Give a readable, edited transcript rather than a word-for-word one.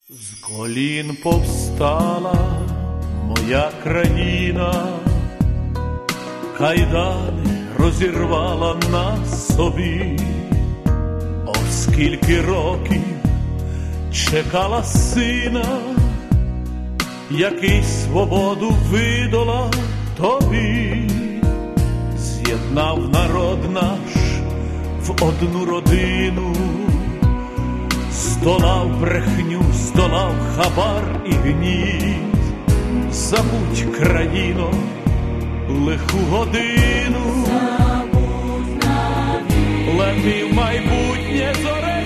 З колін повстала моя країна, кайдани розірвала на собі. О, скільки років чекала сина, який свободу видала тобі. З'єднав народ наш в одну родину, здолав брехню, здолав хабар і гніт. Забудь, країно, лиху годину, забудь навік, летив майбутнє зоре.